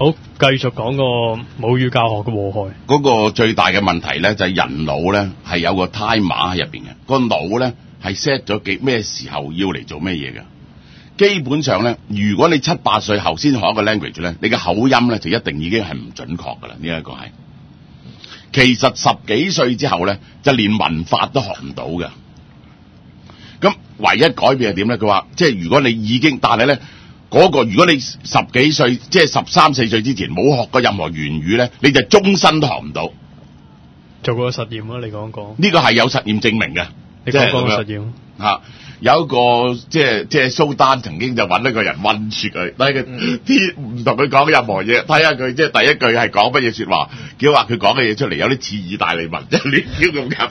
好，繼續講個母語教學嘅禍害。 嗰個最大嘅問題咧，就係人腦咧係有個 timer 喺入邊嘅，個腦咧係 set 咗咩時候要嚟做咩嘢嘅。基本上咧，如果你7、8歲後先學一個 language 咧，你嘅口音咧就一定已經係唔準確噶啦。呢一個係，其實10幾歲之後咧，就連文法都學唔到嘅。咁唯一改變係點咧？佢話即係如果你已經，但係咧嗰個如果你10幾歲，即係13、14歲之前冇學過任何言語咧，你就終身都學唔到。 做過實驗啊，你講講。 呢個係有實驗證明嘅。 你講講實驗。 有一個即係蘇丹曾經就揾一個人韞住佢，睇佢唔同佢講任何嘢，睇下佢即係第一句係講乜嘢説話，叫話佢講嘅嘢出嚟有啲似意大利文，即係亂叫咁噏。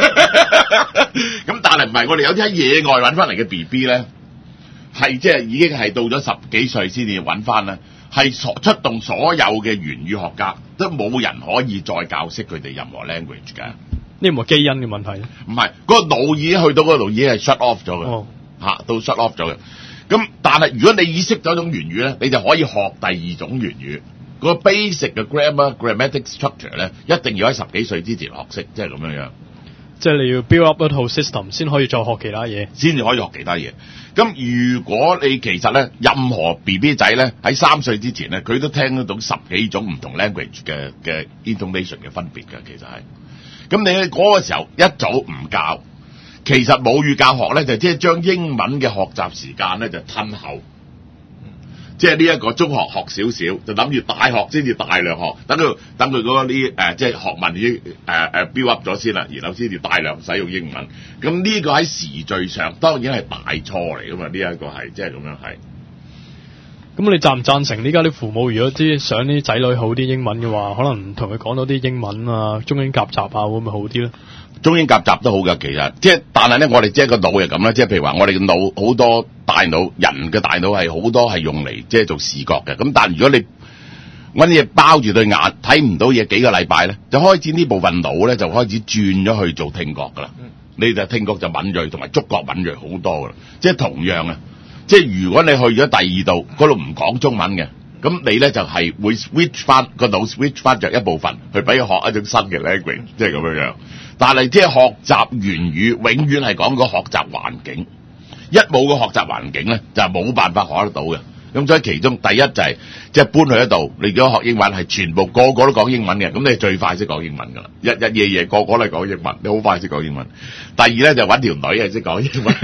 咁但係唔係我哋有啲喺野外揾翻嚟嘅 BB 咧，係即係已經係到咗10幾歲先至揾翻啦，係出動所有嘅言語學家都冇人可以再教識佢哋任何 language 㗎。 呢唔係基因嘅問題， 唔係嗰個腦已經去到嗰度已經係 shut off 咗嘅，到 shut off 咗嘅。咁但係如果你意識咗一種言語咧，你就可以學第二種言語。個 basic 嘅 grammatic structure 咧，一定要喺10幾歲之前學識，即係咁樣樣。 即係你要 build up 一套 system 先可以再學其他嘢， 先至可以學其他嘢。咁如果你其實咧，任何 BB 仔咧喺3歲之前咧，佢都聽得到10幾種唔同 language 嘅 intonation 嘅分別嘅，其實係。咁你喺嗰個時候一早唔教，其實母語教學咧就即係將英文嘅學習時間咧就褪後，即係呢一個中學學少少，就諗住大學先至大量學，等佢嗰啲即係學問已經build up 咗先啦，然後先至大量使用英文。咁呢個喺時序上當然係大錯嚟噶嘛，呢一個係即係咁樣係。 咁你贊唔贊成呢家啲父母如果想啲仔女好啲英文嘅話，可能同佢講多啲英文啊、中英夾雜啊，會唔會好啲咧？ 中英夾雜都好噶，其實即係，但係咧，我哋即係個腦係咁啦，即係譬如話，我哋嘅腦好多大腦，人嘅大腦係好多係用嚟即係做視覺嘅。咁但係如果你搵啲嘢包住對眼，睇唔到嘢幾個禮拜咧，就開始呢部分腦咧就開始轉咗去做聽覺噶啦。你就聽覺就敏銳，同埋觸覺敏銳好多噶啦。即係同樣啊。即係如果你去咗第二度，嗰度唔講中文嘅，咁你咧就係會 switch 翻個腦 switch 翻着一部分，去俾佢學一種新嘅 language，即係咁樣樣。但係即係學習言語，永遠係講個學習環境，一冇個學習環境咧，就係冇辦法學得到嘅。咁所以其中第一就係即係搬去一度，你如果學英文係全部個個都講英文嘅，咁你最快識講英文噶啦，日夜個個都係講英文，你好快識講英文。第二咧就揾條女係識講英文，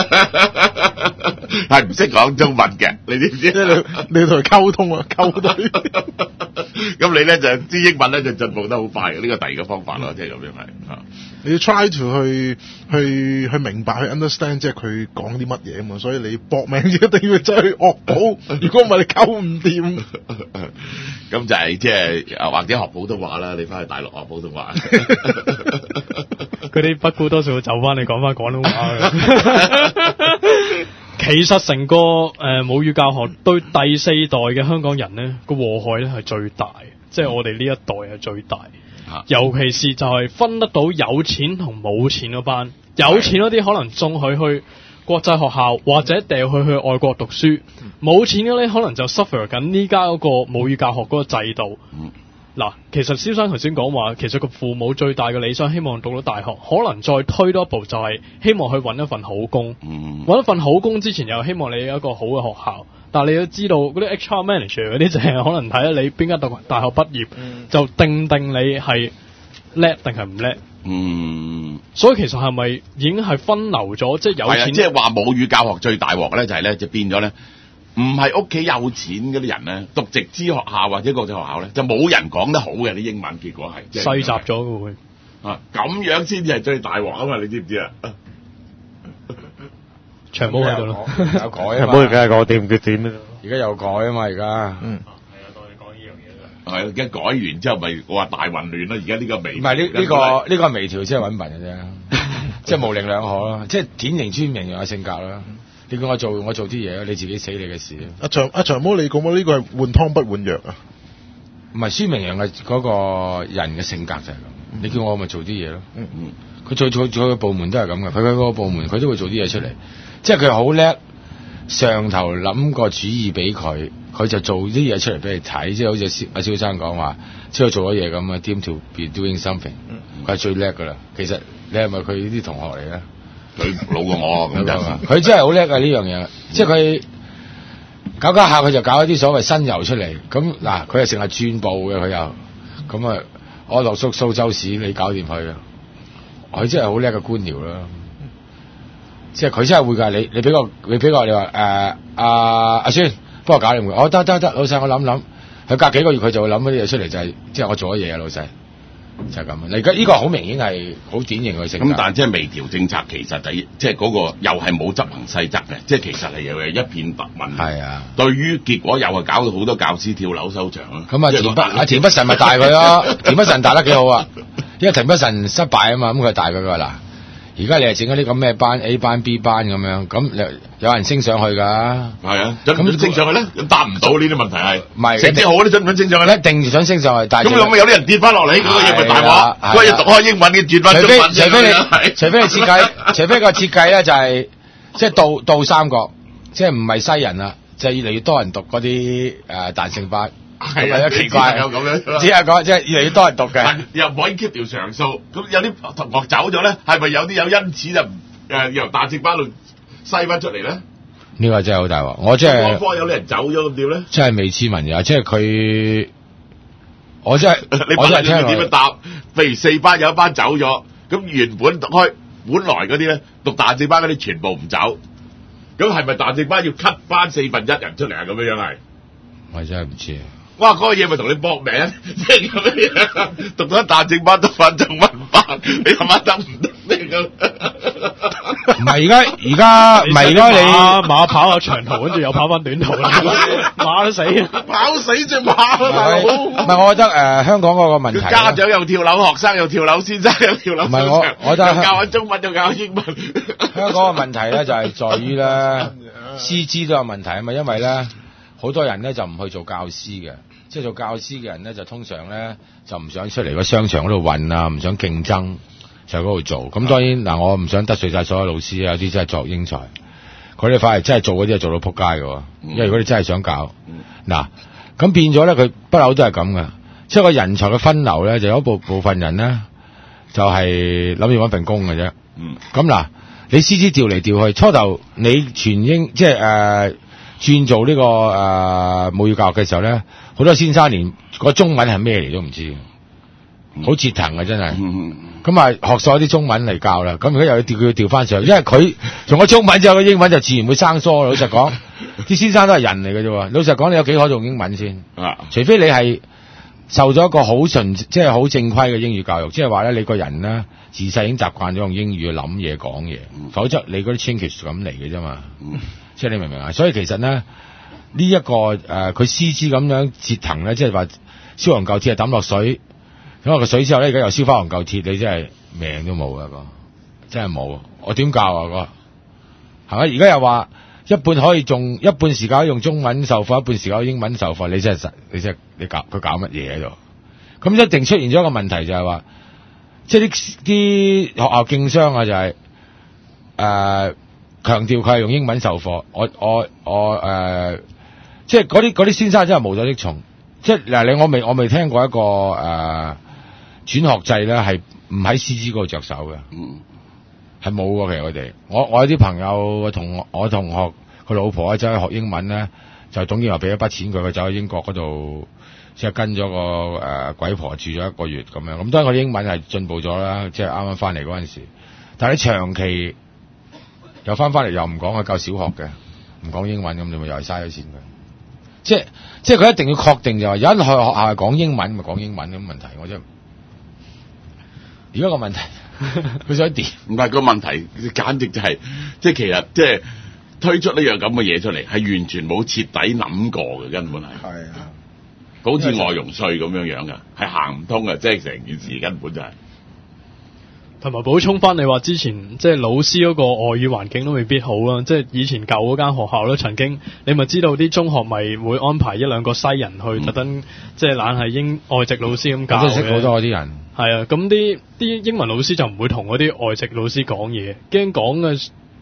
係唔識講中文嘅，你知唔知？ 你同佢溝通啊，溝通。 咁你咧就啲英文咧就進步得好快嘅，呢個第二個方法咯，即係咁樣係。 你要 try to 去明白去 understand， 即係佢講啲乜嘢啊嘛，所以你搏命一定要走去學普，如果唔係你溝唔掂。 咁就係即係或者學普通話啦，你翻去大陸學普通話。 嗰啲不孤多數會走翻你講翻廣東話嘅。其實成個母語教學對第4代嘅香港人咧個禍害咧係最大，即係我哋呢一代係最大。尤其是就係分得到有錢同冇錢嗰班，有錢嗰啲可能送佢去國際學校或者掉佢去外國讀書，冇錢嗰啲可能就 suffer 緊呢家嗰個母語教學嗰個制度。嗱，其實蕭生頭先講話，其實個父母最大嘅理想希望讀到大學，可能再推多一步就係希望去揾一份好工。揾一份好工之前又希望你有一個好嘅學校，但係你都知道嗰啲 HR manager 嗰啲就係可能睇下你邊間大學畢業，就定你係叻定係唔叻。所以其實係咪已經係分流咗？即係有錢， 即係話母語教學最大鑊咧，就係咧就變咗咧。唔係屋企有錢嗰啲人咧，讀直資學校或者國際學校咧，就冇人講得好嘅啲英文，結果係細集咗嘅會咁樣先至係最大鑊啊嘛！你知唔知啊？ 長毛喺度咯， 有改啊嘛！ 長毛而家係個點嘅點而家有改啊嘛！而家係啊，當你講呢樣嘢啦。 係而家改完之後，咪我話大混亂啦！而家呢個微唔係呢個微調先係揾笨嘅啫，即係模棱兩可咯，即係典型專名嘅性格啦。你叫我做啲嘢，你自己死你嘅事。 阿長毛，你講呢個係換湯不換藥啊？ 唔係孫明揚嘅嗰個人嘅性格就係咁。你叫我咪做啲嘢咯。佢做嘅部門都係咁嘅，佢嗰個部門佢都會做啲嘢出嚟，即係佢好叻。上頭諗個主意俾佢， 佢就做啲嘢出嚟俾你睇，即係好似阿蕭生講話，即係做咗嘢咁啊 ，deem to be doing something，佢係最叻噶啦。其實你係咪佢啲同學嚟咧？ 佢老過我咁就， 佢真係好叻啊呢樣嘢，即係佢搞下佢就搞一啲所謂新遊出嚟。咁嗱，佢係成日轉步嘅，佢又咁啊，我落蘇州市你搞掂佢啊！佢真係好叻嘅官僚啦。即係佢真係會㗎，你俾個你話阿孫幫我搞掂佢，我得，老細我諗，佢隔幾個月佢就會諗嗰啲嘢出嚟，就係即係我做咗嘢啊，老細就係咁啊！你而家呢個好明顯係好典型嘅性格。 咁但係即係微調政策，其實即係嗰個又係冇執行細則嘅，即係其實係又係一片白文。 係啊， 對於結果又係搞到好多教師跳樓收場啦。 咁田北辰咪大佢咯，田北辰大得幾好啊，因為田北辰失敗啊嘛，咁佢大佢㗎嗱。而家你係整嗰啲咁咩班 A 班 B 班咁樣，咁有人升上去㗎。係啊，咁升上去咧，答唔到呢啲問題係。 唔係成績好啲，想唔想升上去咧？ 一定想升上去，但係咁有啲人跌翻落嚟，嗰個嘢咪大鑊。嗰個嘢讀開英文嘅轉翻中文。 除非你設計，除非個設計咧就係即係倒三角，即係唔係西人啦，就係越嚟越多人讀嗰啲彈性班。 係啊，奇怪有咁樣， 只係講即係越嚟越多人讀嘅， 又唔可以 keep 條常數。咁有啲同學走咗咧，係咪有啲有因此就由彈性班度篩翻出嚟咧？ 呢個真係好大鑊，我真係科有啲人走咗咁點咧？ 真係未知聞呀，即係佢，我真係你問下你點樣答？譬如4班有一班走咗，咁原本讀開本來嗰啲咧讀彈性班嗰啲全部唔走，咁係咪彈性班要 cut 翻1/4人出嚟啊？咁樣係？ 我真係唔知啊！ 哇！嗰個嘢咪同你搏命，即係咁樣讀咗彈性班，讀翻中文班，你諗下得唔得咩咁？ 唔係而家唔係而家你馬跑下長途，跟住又跑翻短途啦，馬都死， 跑死隻馬啊！大佬， 唔係我覺得香港嗰個問題， 家長又跳樓，學生又跳樓，先生又跳樓， 唔係我覺得教緊中文又教英文。 香港嘅問題咧就係在於咧師資都有問題啊嘛，因為咧好多人咧就唔去做教師嘅。即係做教師嘅人咧，就通常咧就唔想出嚟個商場嗰度運啊，唔想競爭，就喺嗰度做。咁當然嗱，我唔想得罪晒所有老師啊，有啲真係作英才，佢哋反而真係做嗰啲係做到撲街嘅。因為如果你真係想搞，嗱咁變咗咧，佢不嬲都係咁嘅。即係個人才嘅分流咧，就有一部分人咧就係諗住搵份工嘅啫。咁嗱，你師資調嚟調去，初頭你全英即係轉做呢個母語教育嘅時候咧，好多先生連個中文係咩嚟都唔知，好折騰嘅真係。咁啊學晒啲中文嚟教啦，咁而家又要調翻上，因為佢用咗中文之後，個英文就自然會生疏。老實講，啲先生都係人嚟嘅啫。老實講，你有幾可用英文先？除非你係受咗一個好純即係好正規嘅英語教育，即係話咧你個人咧自細已經習慣咗用英語去諗嘢講嘢，否則你嗰啲 Chinglish 咁嚟嘅啫嘛。即係你明唔明啊？所以其實咧呢一個佢師資咁樣折騰咧，即係話燒黃舊鐵係抌落水，咁落個水之後咧，而家又燒翻黃舊鐵，你真係命都冇啊！真係冇。我點教啊？係咪？而家又話一半可以用一半時間用中文授課，一半時間用英文授課，你真係你搞乜嘢喺度？咁一定出現咗一個問題就係話，即係啲學校競商啊，就係強調佢係用英文授課，即係嗰啲先生真係無所適從。即係嗱，我未聽過一個轉學制咧，係唔喺師資嗰度着手嘅，係冇嘅。其實佢哋，我有啲朋友我同學佢老婆咧走去學英文咧，就總之話俾一筆錢佢走去英國嗰度，即係跟咗個鬼婆住咗1個月咁樣。咁當然佢英文係進步咗啦，即係啱啱翻嚟嗰陣時。但係你長期又翻嚟又唔講佢教小學嘅，唔講英文咁，你咪又係嘥咗錢佢。即係佢一定要確定就話，有一間學校係講英文咪講英文咁問題，我真係。而家個問題，佢想點？ 唔係個問題，簡直就係即係其實即係推出呢樣咁嘅嘢出嚟，係完全冇徹底諗過嘅，根本係。係啊，好似外傭稅咁樣嘅，係行唔通嘅，即係成件事根本就係。 同埋補充翻，你話之前即係老師嗰個外語環境都未必好啦，即係以前舊嗰間學校咧，曾經你咪知道啲中學咪會安排1-2個西人去特登，即係懶係外籍老師咁教嘅。 都識好多嗰啲人。係啊，咁啲英文老師就唔會同嗰啲外籍老師講嘢，驚講嘅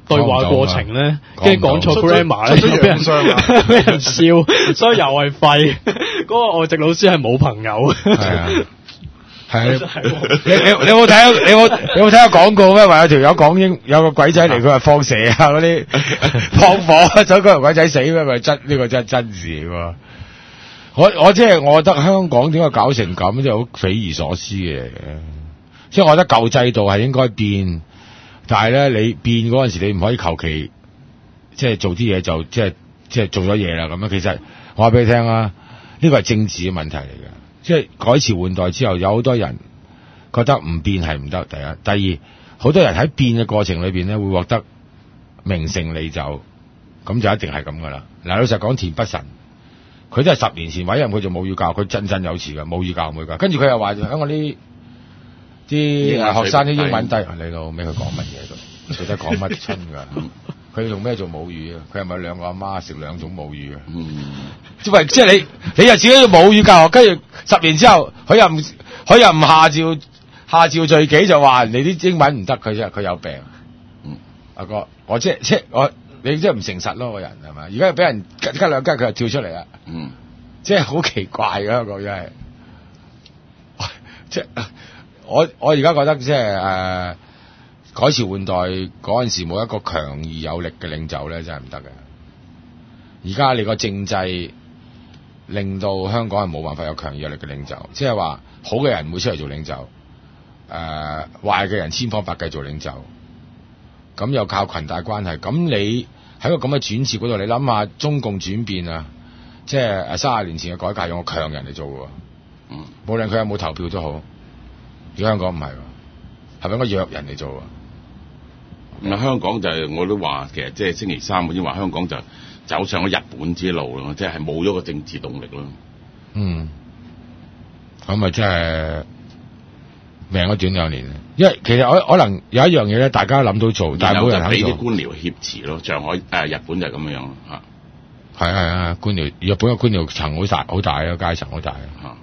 對話過程咧，跟住講錯 grammar 咧， 出咗又俾人洋相啊俾人笑，所以又係廢。嗰個外籍老師係冇朋友。 係啊。係真係你有冇睇？你有冇睇下廣告咩？話有條友講有個鬼仔嚟，佢話放蛇啊嗰啲放火，走嗰條鬼仔死咩？咪真呢個真係真事嚟喎。我即係我覺得香港點解搞成咁，即係好匪夷所思嘅。即係我覺得舊制度係應該變，但係咧你變嗰陣時，你唔可以求其即係做啲嘢就即係做咗嘢啦咁樣。其實我話俾你聽啊，呢個係政治嘅問題嚟嘅。即係改朝換代之後，有好多人覺得唔變係唔得。第一，第二，好多人喺變嘅過程裏邊咧，會獲得名成利就，咁就一定係咁噶啦。嗱，老實講，田北辰佢都係10年前委任佢做母語教，佢振振有詞嘅母語教。跟住佢又話香港啲學生啲英文低，你老尾佢講乜嘢都，佢得講乜春㗎？佢用咩做母語啊？佢係咪兩個阿媽食兩種母語啊？即係你又自己要母語教學，跟住10年之後，佢又唔下詔罪己，就話人哋啲英文唔得，佢有病。阿哥，我即係你即係唔誠實咯，個人係咪？而家俾人吉兩吉，佢就跳出嚟啦。即係好奇怪嘅香港真係。即係我而家覺得即係改朝換代嗰陣時冇一個強而有力嘅領袖咧，真係唔得嘅。而家你個政制令到香港係冇辦法有強而有力嘅領袖，即係話好嘅人唔會出嚟做領袖，壞嘅人千方百計做領袖，咁又靠裙帶關係。咁你喺個咁嘅轉折嗰度，你諗下中共轉變啊，即係30年前嘅改革用個強人嚟做嘅，無論佢有冇投票都好。而家香港唔係，係咪應該弱人嚟做啊？ 香港就係我都話，其實即係星期三我已經話香港就走上咗日本之路咯，即係冇咗個政治動力咯。 咁咪真係命都短2年。因為其實可能有一樣嘢咧，大家諗到做，但係冇人肯做。俾啲官僚挾持咯，上海日本就係咁樣嚇。 係啊，官僚日本嘅官僚層好大啊，階層好大啊。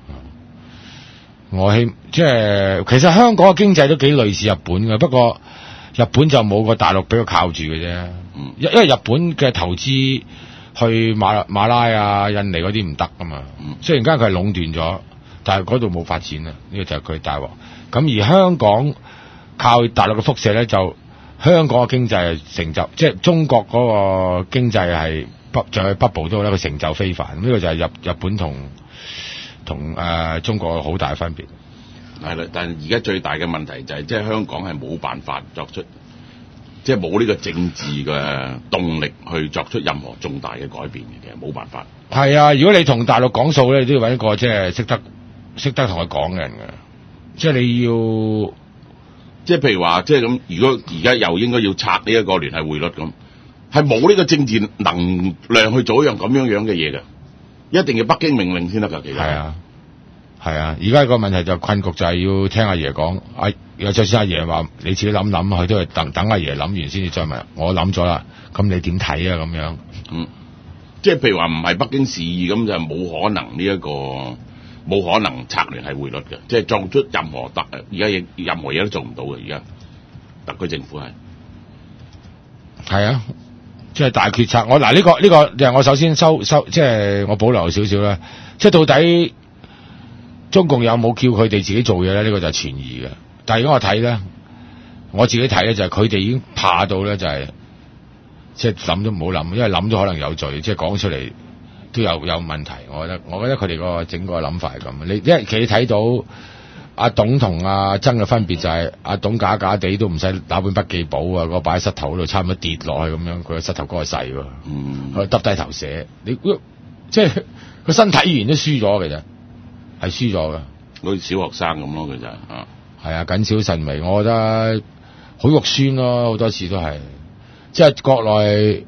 即係其實香港嘅經濟都幾類似日本嘅，不過日本就冇個大陸俾佢靠住嘅啫。因為日本嘅投資去馬拉啊、印尼嗰啲唔得噶嘛。雖然間佢係壟斷咗，但係嗰度冇發展啊。呢個就係佢大鑊。咁而香港靠大陸嘅輻射咧，就香港嘅經濟係成就，即係中國嗰個經濟係就係北部都好啦，佢成就非凡。呢個就係日本同中國好大嘅分別。 係啦，但係而家最大嘅問題就係即係香港係冇辦法作出，即係冇呢個政治嘅動力去作出任何重大嘅改變嘅，其實冇辦法。係啊，如果你同大陸講數咧，你都要揾一個即係識得同佢講嘅人嘅。即係你要，即係譬如話，即係咁。如果而家又應該要拆呢一個聯繫匯率咁，係冇呢個政治能量去做一樣咁樣嘅嘢嘅，一定要北京命令先得㗎。其實係啊，而家個問題就困局就係要聽阿爺講，就算阿爺話你自己諗諗，佢都係等阿爺諗完先至再問。我諗咗啦，咁你點睇啊？咁樣，即係譬如話唔係北京示意咁，就冇可能冇可能拆聯繫匯率嘅，即係做出任何而家任何嘢都做唔到嘅。而家特區政府係啊，即係大決策。我嗱呢個就係我首先收，即係我保留少少啦。即係到底中共有冇叫佢哋自己做嘢咧？呢個就係存疑嘅。但係如果我自己睇咧，就係佢哋已經怕到咧，就係即係諗都唔好諗，因為諗咗可能有罪，即係講出嚟都有問題。我覺得佢哋個整個諗法係咁。因為佢睇到阿董同阿曾嘅分別就係阿董假地都唔使打本筆記簿啊，擺喺膝頭嗰度，差唔多跌落去咁樣。佢個膝頭哥係細喎，佢耷低頭寫。你即係個身體語言都輸咗嘅啫。係輸咗嘅，好似小學生咁咯，佢就係啊，謹小慎微，我覺得好肉酸咯，好多次都係，即係國內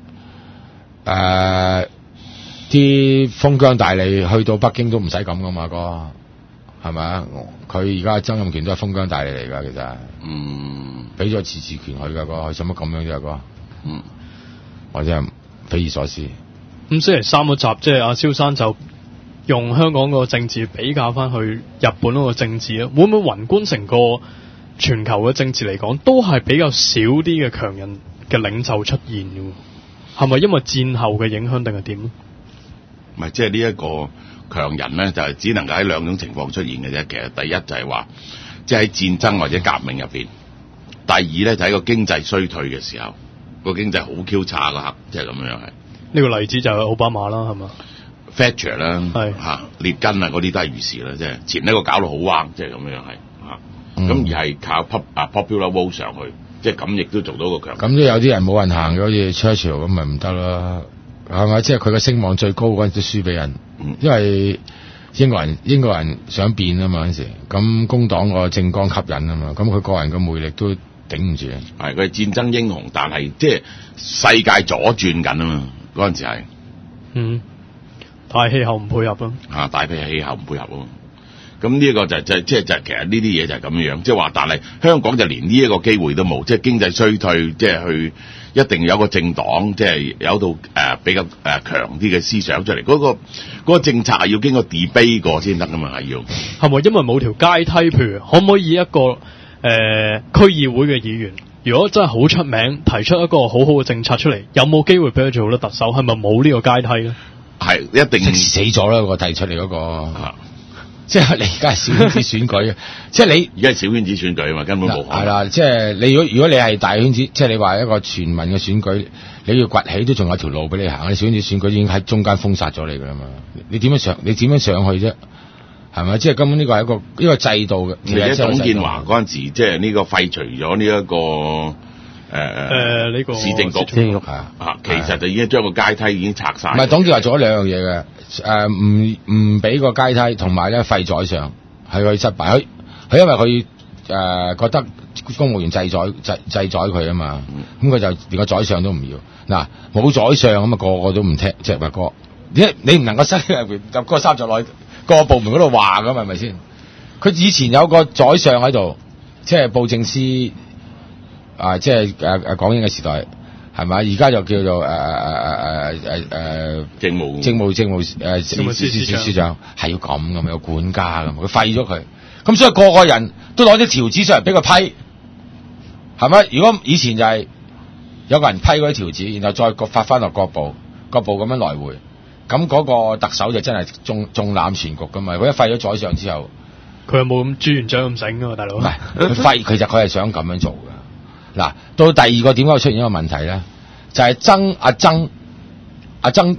啲封疆大吏去到北京都唔使咁噶嘛，哥係咪啊？佢而家曾蔭權都係封疆大吏嚟㗎，其實，俾咗自治權佢㗎，哥，使乜咁樣啫，哥？我真係匪夷所思。咁星期三嗰集，即係阿蕭生就用香港個政治比較翻去日本嗰個政治咧，會唔會宏觀成個全球嘅政治嚟講，都係比較少啲嘅強人嘅領袖出現嘅喎，係咪因為戰後嘅影響定係點咧？ 唔係，即係呢一個強人咧，就係只能夠喺兩種情況出現嘅啫。其實第一就係話，即係喺戰爭或者革命入邊；第二咧就喺個經濟衰退嘅時候，個經濟好 Q 差嗰刻，即係咁樣係。 呢個例子就係奧巴馬啦，係嘛 Thatcher 啦， 係嚇列根啊嗰啲都係如是啦，即係前一個搞到好彎，即係咁樣係嚇。咁而係靠popular vote 上去，即係咁亦都做到個強。 咁都有啲人冇人行嘅，好似 Churchill 咁咪唔得啦，係咪？即係佢嘅聲望最高嗰陣都輸俾人，因為英國人想變啊嘛嗰陣時，咁工黨個政綱吸引啊嘛，咁佢個人嘅魅力都頂唔住。 係佢係戰爭英雄，但係即係世界左轉緊啊嘛，嗰陣時係。 大氣候唔配合咯。 大氣候唔配合啊嘛。咁呢一個就其實呢啲嘢就係咁樣，即係話，但係香港就連呢一個機會都冇，即係經濟衰退，即係去一定有個政黨，即係有到比較強啲嘅思想出嚟，嗰個政策係要經過 debate 過先得噶嘛，係要。 係咪因為冇條階梯？譬如可唔可以一個區議會嘅議員，如果真係好出名，提出一個好好嘅政策出嚟，有冇機會俾佢做到特首？係咪冇呢個階梯咧？ 係一定死咗啦！個提出嚟嗰個。即係你而家係小圈子選舉，即係你而家係小圈子選舉啊嘛，根本冇可能。 係啦，即係你如果你係大圈子，即係你話一個全民嘅選舉，你要崛起都仲有條路俾你行。你小圈子選舉已經喺中間封殺咗你噶啦嘛，你點樣上去啫？係咪？即係根本呢個係一個制度嘅。 而且董建華嗰陣時，即係呢個廢除咗呢一個。 呢個市政局其實就已經將個階梯已經拆晒。 唔係，董建華做咗兩樣嘢嘅，唔俾個階梯，同埋咧廢宰相係佢失敗。佢因為佢覺得公務員制裁佢啊嘛，咁佢就連個宰相都唔要。嗱，冇宰相咁啊，個個都唔聽，即係話哥，你唔能夠塞入個三座內個部門嗰度話噶嘛，係咪先？佢以前有個宰相喺度，即係布政司。即係港英嘅時代係咪？而家就叫做政務司長係要咁嘅，有管家咁，佢廢咗佢，咁所以個個人都攞啲條子上嚟俾佢批，係咪？如果以前就係有個人批嗰啲條子，然後再發翻落各部咁樣來回，咁嗰個特首就真係縱覽全局噶嘛。佢一廢咗宰相之後， 佢有冇咁朱元璋咁醒噶嘛，大佬？ 唔係佢廢，其實佢係想咁樣做嘅。嗱，到第二個點解會出現一個問題咧？就係阿曾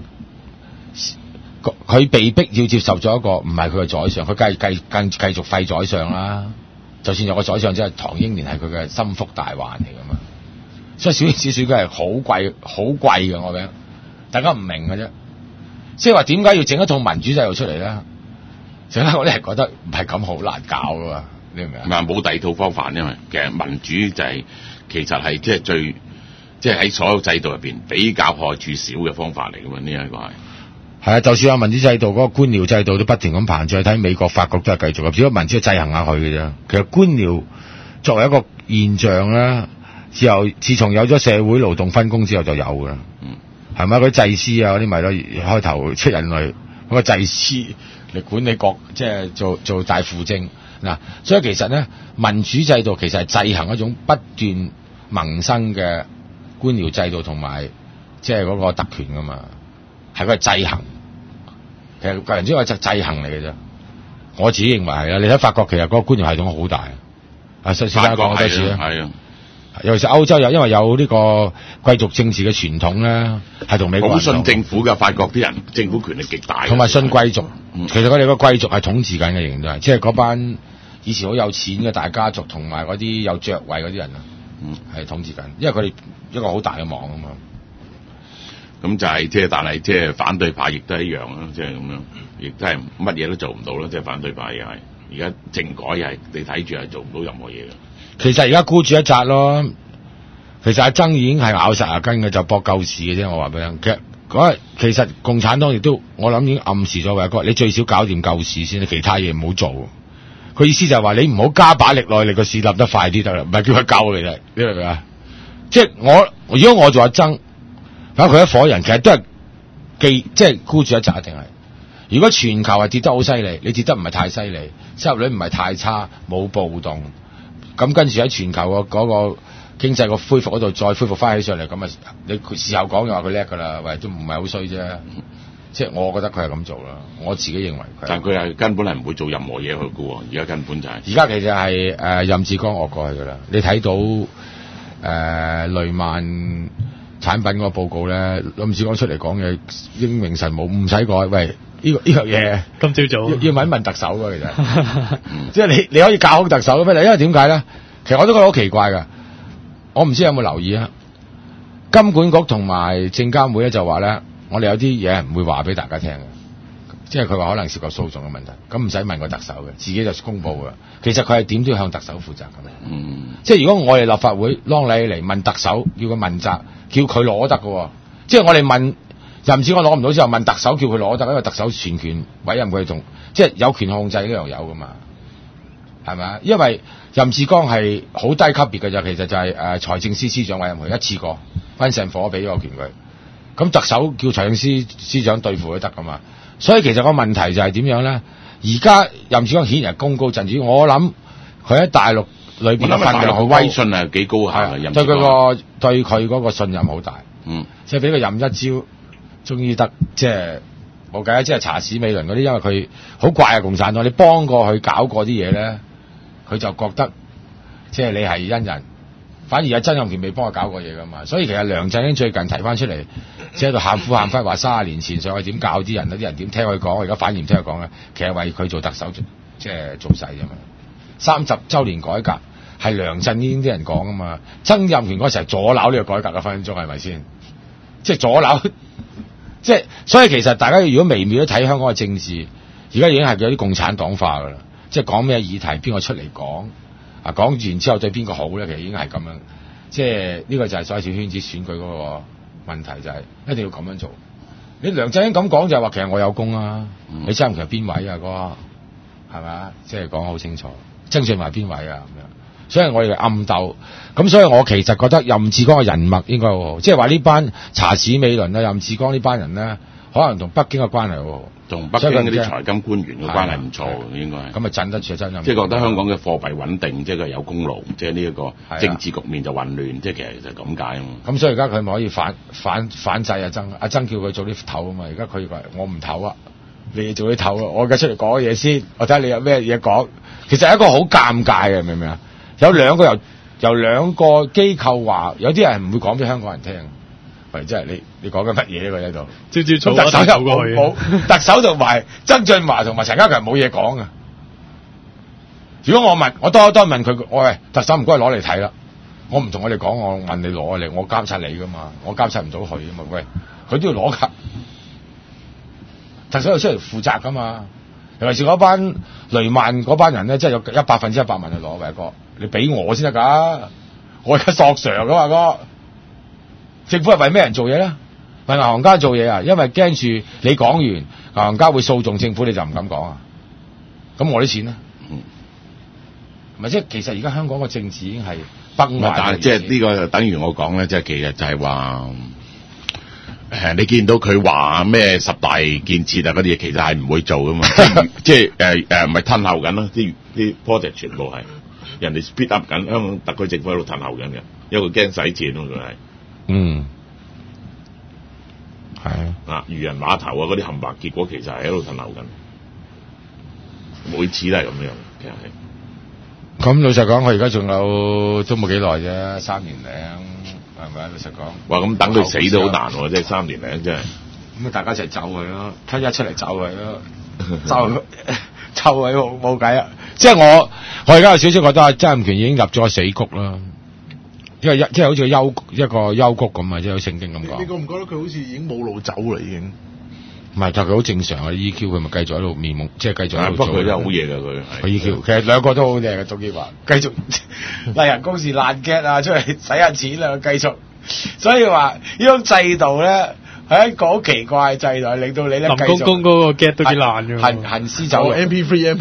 佢被逼要接受咗一個唔係佢嘅宰相，佢梗係繼續廢宰相啦。就算有個宰相，即係唐英年係佢嘅心腹大患嚟噶嘛。所以小圈子選舉係好貴嘅，我明，大家唔明嘅啫。即係話點解要整一套民主制度出嚟咧？所以我哋係覺得唔係咁好難搞噶嘛，你明唔明？ 唔係冇第二套方法，因為其實民主就係。其實係即係最，即係喺所有制度入邊比較害處少嘅方法嚟嘅嘛，呢一個係。 就算有民主制度，嗰個官僚制度都不斷咁膨脹，睇美國、法國都係繼續，只不過民主制衡下佢嘅啫。其實官僚作為一個現象咧，自從有咗社會勞動分工之後就有㗎啦。係咪？嗰啲祭司啊嗰啲咪咯，開頭出人類嗰個祭司嚟管理國，即係做大輔政。嗱，所以其實咧，民主制度其實係制衡一種不斷萌生嘅官僚制度同埋即係嗰個特權噶嘛，係佢係制衡。其實個人之係制衡嚟嘅啫，我自己認為係啦。你睇法國其實嗰個官僚系統好大，先生講好多次啦， 係啊， 尤其是歐洲因為有呢個貴族政治嘅傳統咧，係同美國好信政府嘅法國啲人，政府權力極大， 同埋信貴族。其實佢哋個貴族係統治緊嘅，仍然都係，即係嗰班以前好有錢嘅大家族，同埋嗰啲有爵位嗰啲人啊，係統治緊，因為佢哋一個好大嘅網啊嘛。 咁就係即係，但係即係反對派亦都一樣啦，即係咁樣，亦都係乜嘢都做唔到啦。即係反對派又係而家政改又係你睇住係做唔到任何嘢嘅。 其實而家孤注一擲咯，其實阿曾已經係咬實牙根嘅，就搏救市嘅啫。我話俾你聽，其實共產黨亦都我諗已經暗示咗為一個，你最少搞掂救市先，你其他嘢唔好做。佢意思就係話你唔好加把力落去，你個市立得快啲得啦，唔係叫佢救你哋，你明唔明啊？即係如果我做阿曾，佢一伙人其實都係即係孤注一擲，一定係。如果全球係跌得好犀利，你跌得唔係太犀利，收入率唔係太差，冇暴動，咁跟住喺全球嗰個經濟個恢復嗰度再恢復翻起上嚟，咁啊你事後講又話佢叻㗎啦，喂都唔係好衰啫。即係我覺得佢係咁做啦，我自己認為佢。 但佢係根本係唔會做任何嘢去嘅喎，而家根本就係。 而家其實係任志剛惡過去㗎啦，你睇到雷曼產品嗰個報告咧，任志剛出嚟講嘅英明神武，唔使改。喂，呢個嘢今朝早要問特首㗎，其實，即係你可以教好特首嘅咩？因為點解咧？其實我都覺得好奇怪㗎，我唔知有冇留意啊？金管局同埋證監會咧就話咧。我哋有啲嘢唔會話俾大家聽嘅，即係佢話可能涉及訴訟嘅問題，咁唔使問個特首嘅，自己就公佈嘅。其實佢係點都要向特首負責嘅。即係如果我哋立法會啷你嚟問特首，叫佢問責，叫佢攞得嘅。即係我哋問任志剛攞唔到之後，問特首叫佢攞得，因為特首全權委任佢同，即係有權控制呢樣有㗎嘛，係咪啊？因為任志剛係好低級別嘅啫，其實就係財政司司長委任佢一次過分成火俾咗個權佢。咁特首叫財政司司長對付都得噶嘛，所以其實個問題就係點樣咧？而家任志剛顯然係功高震主，我諗佢喺大陸裏邊嘅份量好威信係幾高下嘅，對佢嗰個信任好大。即係俾佢任一招，終於得，即係冇計啊！即係查史美倫嗰啲，因為佢好怪啊，共產黨你幫過佢搞過啲嘢咧，佢就覺得即係你係恩人。反而係曾蔭權未幫佢搞過嘢噶嘛，所以其實梁振英最近提翻出嚟，即係喺度喊苦喊忽，話30年前上去點教啲人，啲人點聽佢講，而家反而唔聽佢講嘅，其實為佢做特首即係做勢啫嘛。30週年改革係梁振英啲人講啊嘛，曾蔭權嗰時係阻撓呢個改革嘅分分鐘係咪先？即係阻撓，即係所以其實大家如果微妙都睇香港嘅政治，而家已經係有啲共產黨化噶啦，即係講咩議題邊個出嚟講。講完之後對邊個好咧？其實已經係咁樣，即係呢個就係所謂小圈子選舉嗰個問題，就係一定要咁樣做。你梁振英咁講就係話其實我有功啊，你曾蔭權係邊位啊？係咪啊？即係講好清楚，曾俊華邊位啊？咁樣，所以我哋暗鬥。咁所以我其實覺得任志剛嘅人脈應該好好，即係話呢班查史美倫啊、任志剛呢班人咧，可能同北京嘅關係好好。同北京嗰啲財金官員嘅關係唔錯嘅，應該係。咁啊，震得住真係。即係覺得香港嘅貨幣穩定，即係佢有功勞，即係呢一個政治局面就混亂，即係其實就咁解啊嘛。咁所以而家佢咪可以反制阿曾叫佢做啲頭啊嘛。而家佢話我唔頭啊，你做啲頭啊，我而家出嚟講嘢先，我睇下你有咩嘢講。其實係一個好尷尬嘅，明唔明啊？有兩個由兩個機構話，有啲人唔會講俾香港人聽。即係你講緊乜嘢佢喺度？朝特首又冇，特首同埋曾俊華同埋陳家強冇嘢講啊！如果我問，我多問佢，喂，特首唔該攞嚟睇啦，我唔同佢哋講，我問你攞嚟，我監察你噶嘛，我監察唔到佢啊嘛，喂，佢都要攞㗎，特首又出嚟負責噶嘛，尤其是嗰班雷曼嗰班人咧，真係有100%去攞，喂哥，你俾我先得㗎，我而家索償㗎嘛哥。政府係為咩人做嘢咧？為銀行家做嘢啊！因為驚住你講完，銀行家會訴訟政府，你就唔敢講啊！咁我啲錢咧？咪即係其實而家香港個政治已經係崩壞。但係即係呢個就等於我講咧，即係其實就係話你見到佢話咩10大建設啊嗰啲嘢，其實係唔會做噶嘛。即係唔係褪後緊咯？啲 project 全部係人哋 speed up 緊，香港特區政府喺度褪後緊嘅，因為佢驚使錢咯，佢係。係啊，漁人碼頭啊嗰啲冚唪唥，結果其實係喺度騰流緊，每次都係咁樣，其實係。咁老實講，佢而家仲有都冇幾耐啫，3年零，係咪啊？老實講。哇！咁等佢死都好難喎，即係3年零真係。咁啊，大家一齊走佢咯，推一出嚟走佢咯，走佢冇計啊！即係我而家有少少覺得啊，曾蔭權已經入咗死谷啦。即係好似一個幽谷咁啊！即係好似聖經咁講。你覺唔覺得佢好似已經冇路走啦？已經唔係，但係佢好正常啊！EQ 佢咪繼續喺度面目，即係繼續喺度做。不過佢真係好嘢㗎佢。EQ 其實兩個都好靚嘅，總之話繼續例行公事爛 get 啊，出嚟使下錢啊，繼續。所以話呢種制度咧係一個好奇怪嘅制度，令到你咧林公公嗰個 get 都幾爛㗎。行屍走肉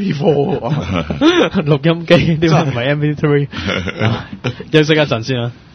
MP3、MP4 錄音機點解唔係 MP3？休息一陣先啊！